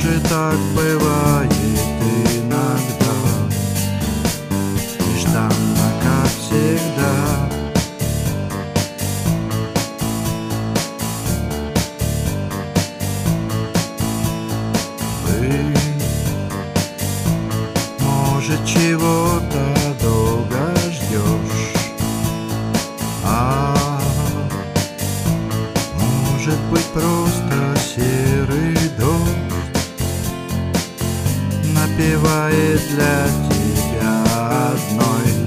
же так бывает иногда, нежданно, как всегда. Вы, может, чего-то долго ждешь, может быть, просто серый дождь напевает для тебя одной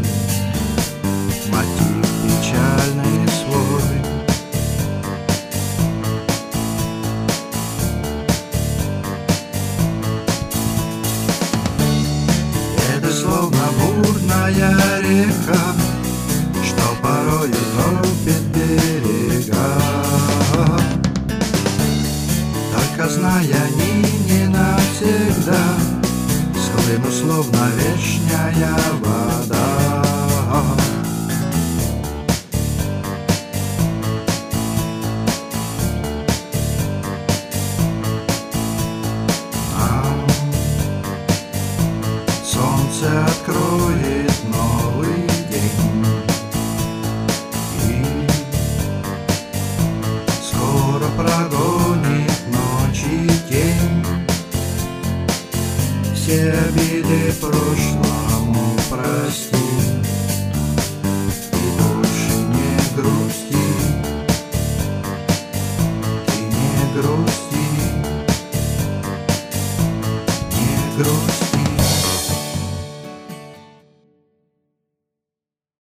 мотив печальный свой. Это словно бурная река, что порою топит берега. Только зная, не навсегда схлыну, словно вешняя вода. Солнце откроет новый день, и скоро прогонит ночи тень. Все обиды прошлому прости, и больше не грусти, ты не грусти, не грусти.